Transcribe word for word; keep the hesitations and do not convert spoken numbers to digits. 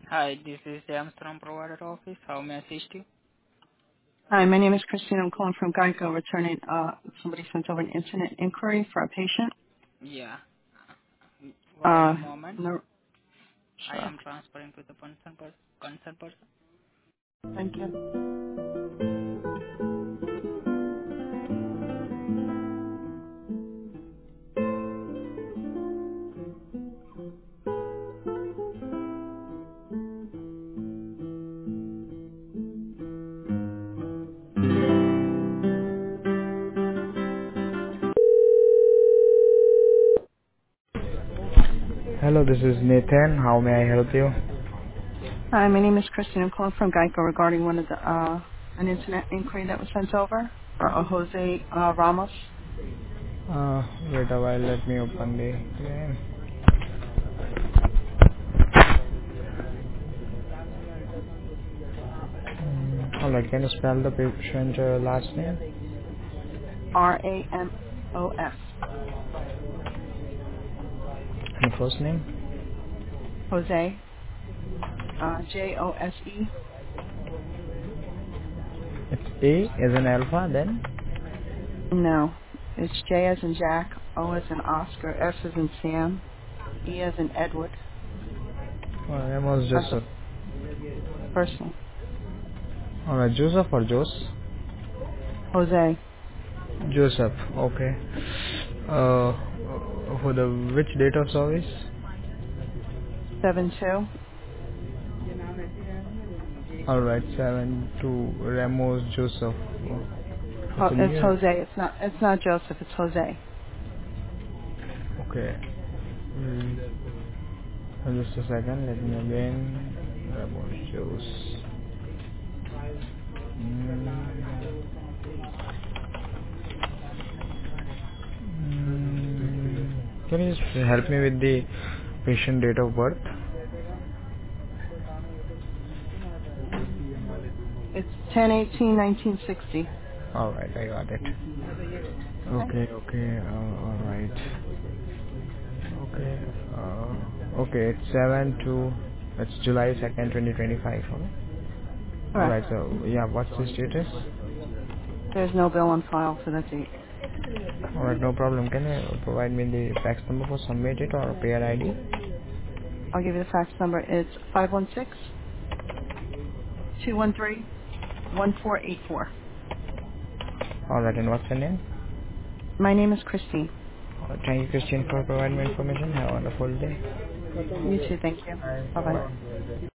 Hi, this is James from Provider Office. How may I assist you? Hi, my name is Christine. I'm calling from Geico, returning uh, somebody sent over an incident inquiry for a patient. Yeah. Hold on a Uh, moment. no, I sure. am transferring to the concerned person. Concerned person. Thank you. Hello, this is Nathan. How may I help you? Hi, my name is Christine. I'm calling from Geico regarding one of the uh, an incident inquiry that was sent over for uh, Jose uh, Ramos. Uh, wait a while. Let me open the claim. Mm, alright, can you spell the patient uh, last name R A M O S. and first name? Jose. Uh, J O S E. It's A as in alpha, then No, it's J as in Jack, O as in Oscar, S as in Sam, E as in Edward. uh, Ramos That's the Joseph. first name. Alright, Joseph or Jos? Jose. Joseph. Okay. Uh, for the which date of service? Seven two. Alright, seven to Ramos Joseph. Oh, it's Ho- a It's new. Jose. It's not. It's not Joseph. It's Jose. Okay. Mm. Uh, Just a second, let me again. Ramos Jos. Mm, mm, Can you just help me with the patient date of birth? It's ten eighteen nineteen sixty. Alright, I got it. Okay. Okay, okay, uh, alright. Okay, uh, okay, it's seven to, it's July second, twenty twenty-five, okay? Correct. Alright, so, yeah, what's the status? There's no bill on file for that date. Alright, no problem. Can you provide me the fax number for submit it or payer I D? I'll give you the fax number. It's five one six two one three one four eight four. Alright, and what's your name? My name is Christine. Uh, Thank you, Christian, for providing me information. Have a wonderful day. You too. Thank you. Bye. Bye bye. Bye.